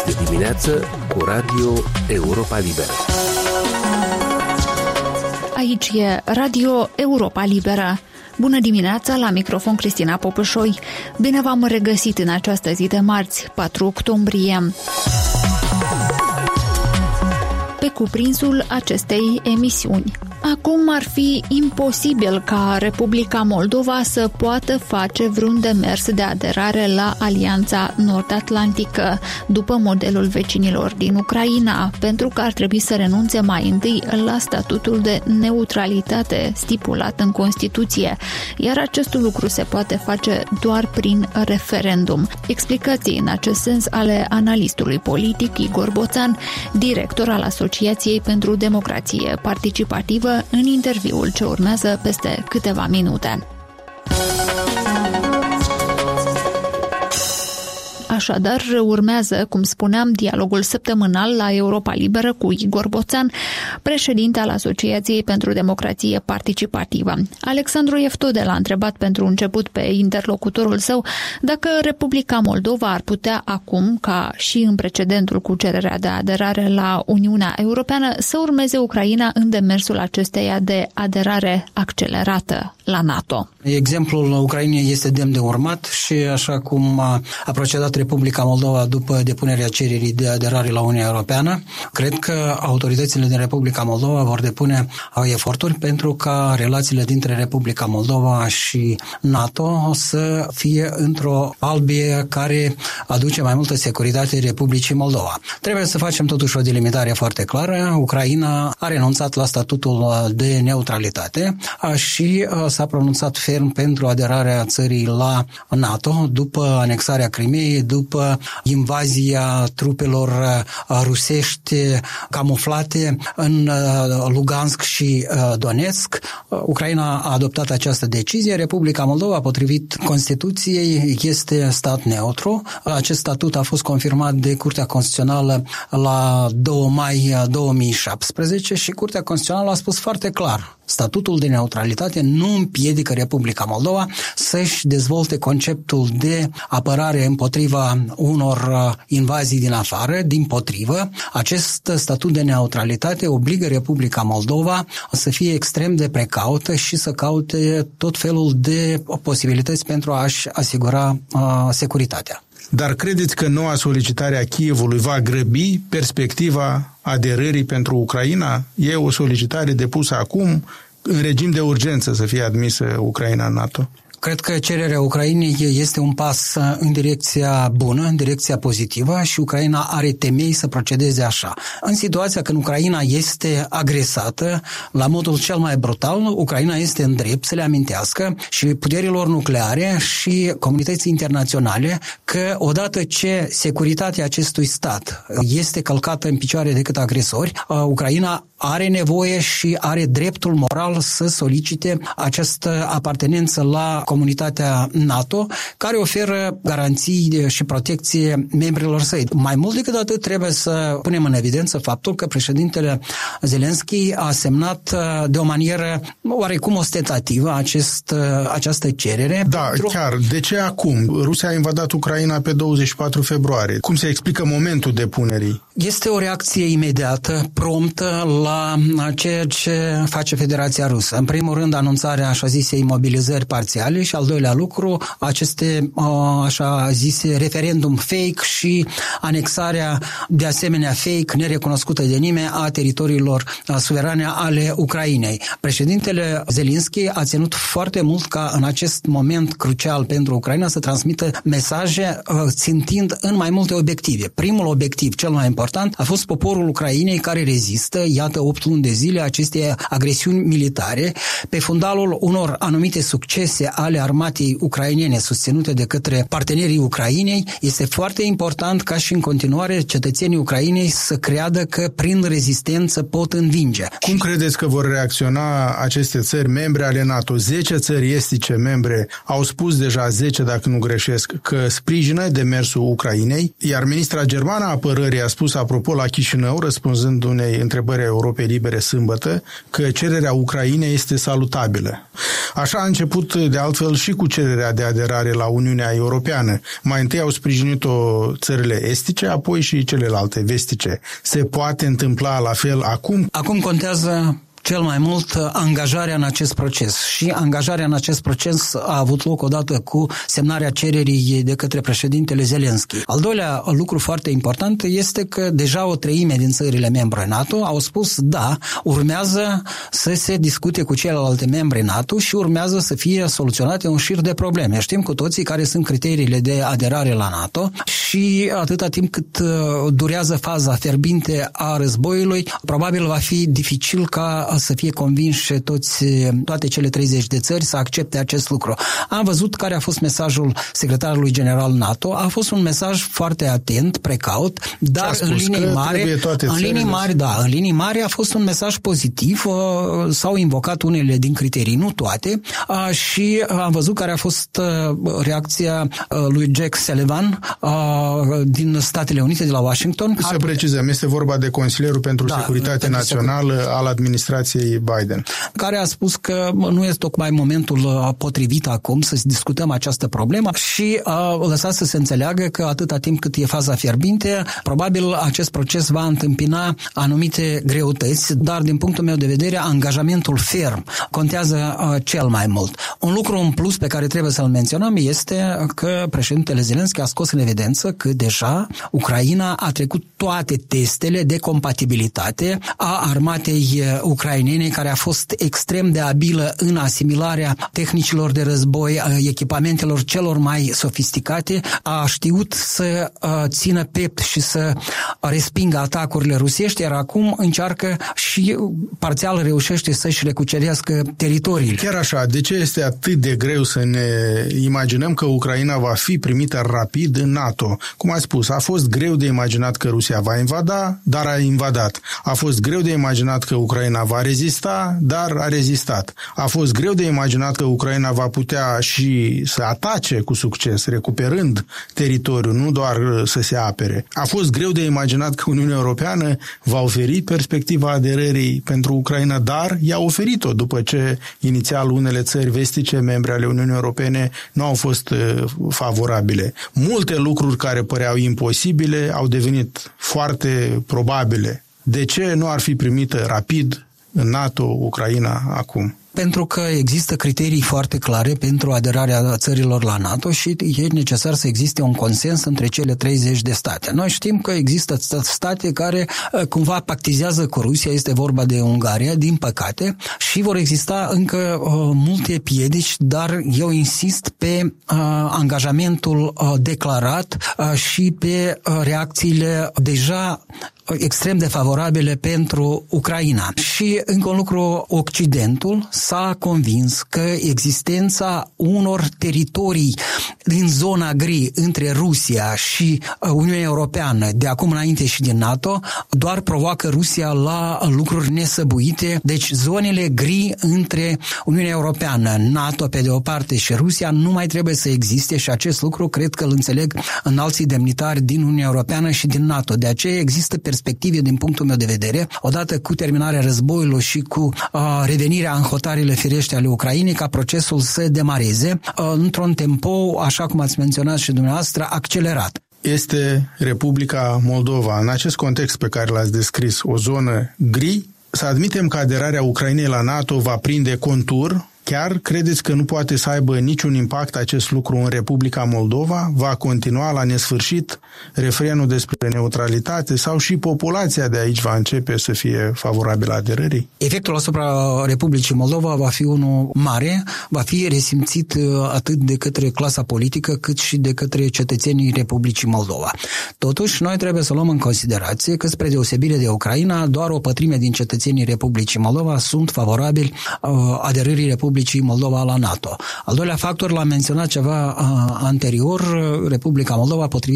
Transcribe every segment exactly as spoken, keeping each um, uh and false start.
de dimineață cu Radio Europa Liberă. Aici e Radio Europa Liberă. Bună dimineața, la microfon Cristina Popușoi. Bine v-am regăsit în această zi de marți, patru octombrie. Pe cuprinsul acestei emisiuni. Acum ar fi imposibil ca Republica Moldova să poată face vreun demers de aderare la Alianța Nord-Atlantică, după modelul vecinilor din Ucraina, pentru că ar trebui să renunțe mai întâi la statutul de neutralitate stipulat în Constituție, iar acest lucru se poate face doar prin referendum. Explicații în acest sens ale analistului politic Igor Boțan, director al Asociației pentru Democrație Participativă, în interviul ce urmează peste câteva minute. Așadar, urmează, cum spuneam, dialogul săptămânal la Europa Liberă cu Igor Boțan, președinte al Asociației pentru Democrație Participativă. Alexandru Eftode l-a întrebat pentru început pe interlocutorul său dacă Republica Moldova ar putea acum, ca și în precedentul cu cererea de aderare la Uniunea Europeană, să urmeze Ucraina în demersul acesteia de aderare accelerată la NATO. Exemplul Ucrainei este demn de urmat și așa cum a procedat Republica Moldova după depunerea cererii de aderare la Uniunea Europeană, cred că autoritățile din Republica Moldova vor depune eforturi pentru ca relațiile dintre Republica Moldova și NATO să fie într-o albie care aduce mai multă securitate Republicii Moldova. Trebuie să facem totuși o delimitare foarte clară. Ucraina a renunțat la statutul de neutralitate și s-a pronunțat ferm pentru aderarea țării la NATO după anexarea Crimeei, după invazia trupelor rusești camuflate în Lugansk și Donetsk. Ucraina a adoptat această decizie. Republica Moldova, potrivit Constituției, este stat neutru. Acest statut a fost confirmat de Curtea Constituțională la doi mai două mii șaptesprezece și Curtea Constituțională a spus foarte clar: statutul de neutralitate nu împiedică Republica Moldova să-și dezvolte conceptul de apărare împotriva unor invazii din afară. Dimpotrivă, acest statut de neutralitate obligă Republica Moldova să fie extrem de precaută și să caute tot felul de posibilități pentru a-și asigura uh, securitatea. Dar credeți că noua solicitare a Kievului va grăbi perspectiva aderării pentru Ucraina? E o solicitare depusă acum, în regim de urgență, să fie admisă Ucraina în NATO? Cred că cererea Ucrainei este un pas în direcția bună, în direcția pozitivă și Ucraina are temei să procedeze așa. În situația când Ucraina este agresată la modul cel mai brutal, Ucraina este în drept să le amintească și puterilor nucleare și comunității internaționale că odată ce securitatea acestui stat este călcată în picioare de către agresori, Ucraina are nevoie și are dreptul moral să solicite această apartenență la comunitatea NATO, care oferă garanții și protecție membrilor săi. Mai mult decât atât, trebuie să punem în evidență faptul că președintele Zelenski a semnat de o manieră oarecum ostentativă acest, această cerere. Da, pentru... chiar. De ce acum? Rusia a invadat Ucraina pe douăzeci și patru februarie. Cum se explică momentul depunerii? Este o reacție imediată, promptă la ceea ce face Federația Rusă. În primul rând, anunțarea așa zise imobilizări parțiale și al doilea lucru, aceste așa zise referendum fake și anexarea de asemenea fake, nerecunoscută de nimeni, a teritoriilor suverane ale Ucrainei. Președintele Zelenski a ținut foarte mult ca în acest moment crucial pentru Ucraina să transmită mesaje țintind în mai multe obiective. Primul obiectiv, cel mai important, a fost poporul Ucrainei care rezistă, iată, opt luni de zile aceste agresiuni militare pe fundalul unor anumite succese ale armatei ucrainene susținute de către partenerii Ucrainei. Este foarte important ca și în continuare cetățenii Ucrainei să creadă că prin rezistență pot învinge. Cum credeți că vor reacționa aceste țări membre ale NATO? zece țări estice membre au spus deja, zece dacă nu greșesc, că sprijină demersul Ucrainei, iar ministra germană a apărării a spus apropo la Chișinău, răspunzând unei întrebări a Europei Libere sâmbătă, că cererea Ucrainei este salutabilă. Așa a început de altfel altfel și cu cererea de aderare la Uniunea Europeană. Mai întâi au sprijinit-o țările estice, apoi și celelalte vestice. Se poate întâmpla la fel acum? Acum contează cel mai mult angajarea în acest proces. Și angajarea în acest proces a avut loc odată cu semnarea cererii de către președintele Zelenski. Al doilea lucru foarte important este că deja o treime din țările membre NATO au spus da, urmează să se discute cu celelalte membre NATO și urmează să fie soluționate un șir de probleme. Știm cu toții care sunt criteriile de aderare la NATO și atâta timp cât durează faza fierbinte a războiului, probabil va fi dificil ca să fie convinși toți, toate cele treizeci de țări să accepte acest lucru. Am văzut care a fost mesajul secretarului general NATO. A fost un mesaj foarte atent, precaut, dar în linii mari, în linii mari, da, în linii mari a fost un mesaj pozitiv. S-au invocat unele din criterii, nu toate, și am văzut care a fost reacția lui Jack Sullivan din Statele Unite, de la Washington. Să precizăm, este vorba de consilierul pentru da, securitate pentru națională secur... al administrației Biden, care a spus că nu este tocmai momentul potrivit acum să discutăm această problemă și a lăsat să se înțeleagă că atâta timp cât e faza fierbinte, probabil acest proces va întâmpina anumite greutăți, dar din punctul meu de vedere, angajamentul ferm contează cel mai mult. Un lucru în plus pe care trebuie să-l menționăm este că președintele Zelenski a scos în evidență că deja Ucraina a trecut toate testele de compatibilitate a armatei ucrainene, care a fost extrem de abilă în asimilarea tehnicilor de război, echipamentelor celor mai sofisticate, a știut să țină piept și să respingă atacurile rusești, iar acum încearcă și parțial reușește să-și recucerească teritoriile. Chiar așa, de ce este atât de greu să ne imaginăm că Ucraina va fi primită rapid în NATO? Cum ați spus, a fost greu de imaginat că Rusia va invada, dar a invadat. A fost greu de imaginat că Ucraina va rezista, dar a rezistat. A fost greu de imaginat că Ucraina va putea și să atace cu succes, recuperând teritoriul, nu doar să se apere. A fost greu de imaginat că Uniunea Europeană va oferi perspectiva aderării pentru Ucraina, dar i-a oferit-o după ce inițial unele țări vestice, membre ale Uniunii Europene, nu au fost favorabile. Multe lucruri care păreau imposibile au devenit foarte probabile. De ce nu ar fi primită rapid în NATO Ucraina acum? Pentru că există criterii foarte clare pentru aderarea țărilor la NATO și e necesar să existe un consens între cele treizeci de state. Noi știm că există state care cumva pactizează cu Rusia, este vorba de Ungaria, din păcate, și vor exista încă uh, multe piedici, dar eu insist pe uh, angajamentul uh, declarat uh, și pe uh, reacțiile deja extrem de favorabile pentru Ucraina. Și încă un lucru, Occidentul s-a convins că existența unor teritorii din zona gri între Rusia și Uniunea Europeană, de acum înainte și din NATO, doar provoacă Rusia la lucruri nesăbuite. Deci zonele gri între Uniunea Europeană, NATO pe de o parte și Rusia nu mai trebuie să existe și acest lucru cred că îl înțeleg înalții demnitari din Uniunea Europeană și din NATO. De aceea există perspective din punctul meu de vedere, odată cu terminarea războiului și cu uh, revenirea în hotarele firește ale Ucrainei, ca procesul să demareze uh, într-un tempo, așa cum ați menționat și dumneavoastră, accelerat. Este Republica Moldova, în acest context pe care l-ați descris, o zonă gri? Să admitem că aderarea Ucrainei la NATO va prinde contur. Chiar credeți că nu poate să aibă niciun impact acest lucru în Republica Moldova? Va continua la nesfârșit refrenul despre neutralitate sau și populația de aici va începe să fie favorabilă aderării? Efectul asupra Republicii Moldova va fi unul mare, va fi resimțit atât de către clasa politică cât și de către cetățenii Republicii Moldova. Totuși, noi trebuie să luăm în considerație că, spre deosebire de Ucraina, doar o pătrime din cetățenii Republicii Moldova sunt favorabili uh, aderării Republicii Moldova la NATO. Al doilea factor, l-am menționat ceva uh, anterior, Republica Moldova, potrivit Constituției,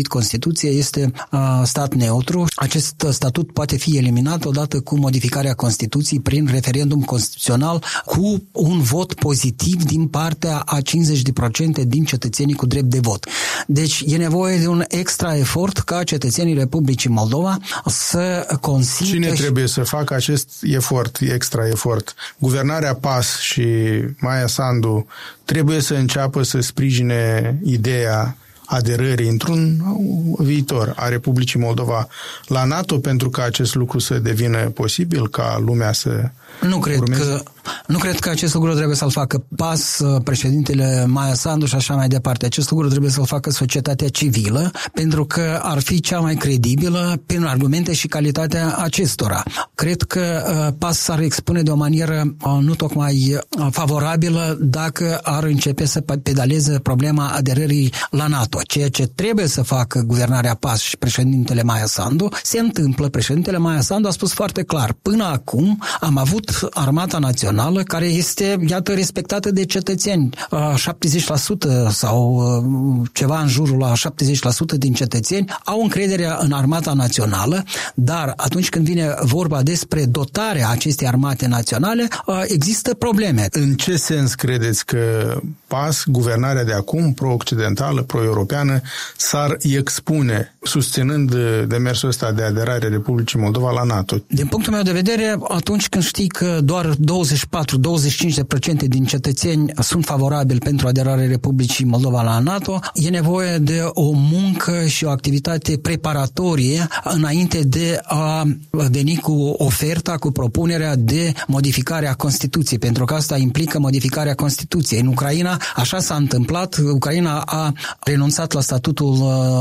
Constituție este stat neutru. Acest statut poate fi eliminat odată cu modificarea Constituției prin referendum constituțional cu un vot pozitiv din partea a cincizeci la sută din cetățenii cu drept de vot. Deci e nevoie de un extra efort ca cetățenii Republicii Moldova să consimtă... Cine trebuie să facă acest efort, extra efort? Guvernarea P A S și Maia Sandu trebuie să înceapă să sprijine ideea aderării într-un viitor a Republicii Moldova la NATO pentru ca acest lucru să devină posibil, ca lumea să Nu cred, că, nu cred că acest lucru trebuie să-l facă P A S, președintele Maia Sandu și așa mai departe. Acest lucru trebuie să-l facă societatea civilă, pentru că ar fi cea mai credibilă prin argumente și calitatea acestora. Cred că P A S s-ar expune de o manieră nu tocmai favorabilă dacă ar începe să pedaleze problema aderării la NATO. Ceea ce trebuie să facă guvernarea P A S și președintele Maia Sandu se întâmplă. Președintele Maia Sandu a spus foarte clar: până acum am avut Armata Națională, care este, iată, respectată de cetățeni. șaptezeci la sută sau ceva în jurul la șaptezeci la sută din cetățeni au încrederea în Armata Națională, dar atunci când vine vorba despre dotarea acestei armate naționale, există probleme. În ce sens credeți că P A S, guvernarea de acum, pro-occidentală, pro-europeană, s-ar expune susținând demersul ăsta de aderare Republicii Moldova la NATO? Din punctul meu de vedere, atunci când știi că doar douăzeci și patru la douăzeci și cinci la sută din cetățeni sunt favorabili pentru aderarea Republicii Moldova la NATO, e nevoie de o muncă și o activitate preparatorie înainte de a veni cu oferta, cu propunerea de modificare a Constituției, pentru că asta implică modificarea Constituției. În Ucraina așa s-a întâmplat. Ucraina a renunțat la statutul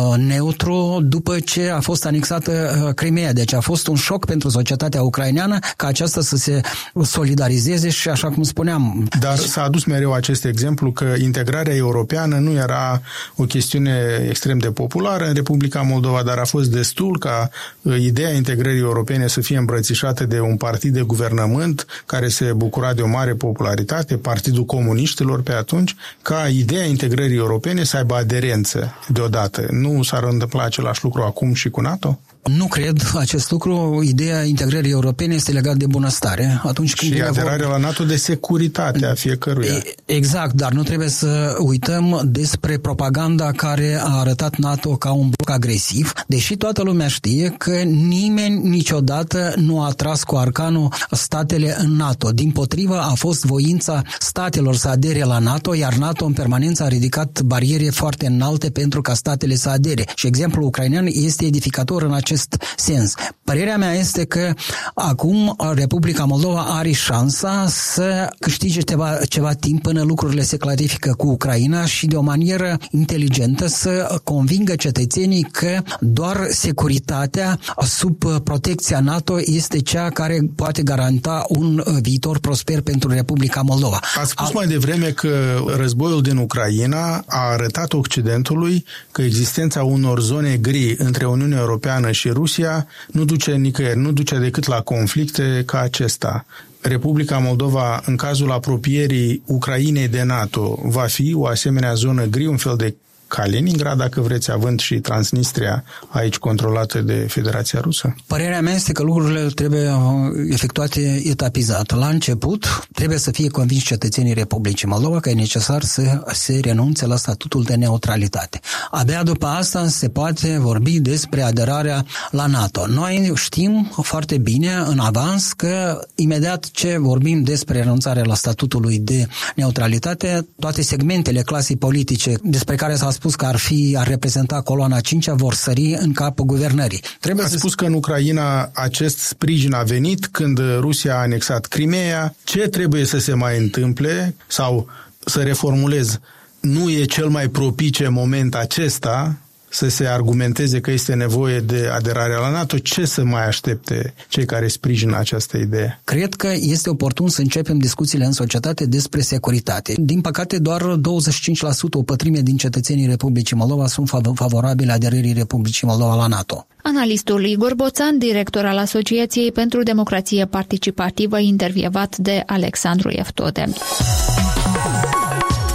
neutru după ce a fost anexată Crimea. Deci a fost un șoc pentru societatea ucraineană ca aceasta să se solidarizeze și, așa cum spuneam... Dar s-a adus mereu acest exemplu că integrarea europeană nu era o chestiune extrem de populară în Republica Moldova, dar a fost destul ca ideea integrării europene să fie îmbrățișată de un partid de guvernământ care se bucura de o mare popularitate, Partidul Comuniștilor pe atunci, ca ideea integrării europene să aibă aderență deodată. Nu s-ar întâmpla același lucru acum și cu NATO? Nu cred acest lucru. Ideea integrării europene este legată de bunăstare. Atunci când și aderarea vor... la NATO de securitatea fiecăruia. Exact, dar nu trebuie să uităm despre propaganda care a arătat NATO ca un bloc agresiv, deși toată lumea știe că nimeni niciodată nu a tras cu arcanul statele în NATO. Dimpotrivă, a fost voința statelor să adere la NATO, iar NATO în permanență a ridicat bariere foarte înalte pentru ca statele să adere. Și exemplul ucrainean este edificator în acest sens. Părerea mea este că acum Republica Moldova are șansa să câștige ceva, ceva timp până lucrurile se clarifică cu Ucraina și de o manieră inteligentă să convingă cetățenii că doar securitatea sub protecția NATO este cea care poate garanta un viitor prosper pentru Republica Moldova. Ați spus a... mai devreme că războiul din Ucraina a arătat Occidentului că existența unor zone gri între Uniunea Europeană și Rusia nu duce nicăieri, nu duce decât la conflicte ca acesta. Republica Moldova, în cazul apropierii Ucrainei de NATO, va fi o asemenea zonă gri, un fel de Kaliningrad, dacă vreți, având și Transnistria aici controlată de Federația Rusă? Părerea mea este că lucrurile trebuie efectuate etapizat. La început trebuie să fie convins cetățenii Republicii Moldova că e necesar să se renunțe la statutul de neutralitate. Abia după asta se poate vorbi despre aderarea la NATO. Noi știm foarte bine în avans că imediat ce vorbim despre renunțarea la statutului de neutralitate, toate segmentele clasei politice despre care s-a spus că ar fi, ar reprezenta coloana cincea, vor sări în capul guvernării. Trebuie Ați să spus că în Ucraina acest sprijin a venit când Rusia a anexat Crimea. Ce trebuie să se mai întâmple? Sau, să reformulez, nu e cel mai propice moment acesta să se argumenteze că este nevoie de aderarea la NATO? Ce să mai aștepte cei care sprijină această idee? Cred că este oportun să începem discuțiile în societate despre securitate. Din păcate, doar douăzeci și cinci la sută, o pătrime din cetățenii Republicii Moldova sunt favorabili aderării Republicii Moldova la NATO. Analistul Igor Boțan, director al Asociației pentru Democrație Participativă, intervievat de Alexandru Eftode.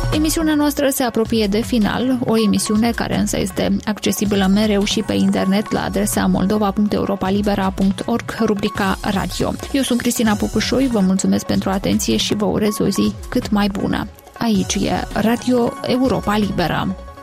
Emisiunea noastră se apropie de final, o emisiune care însă este accesibilă mereu și pe internet la adresa moldova punct europalibera punct org, rubrica radio. Eu sunt Cristina Pupușoi, vă mulțumesc pentru atenție și vă urez o zi cât mai bună. Aici e Radio Europa Liberă.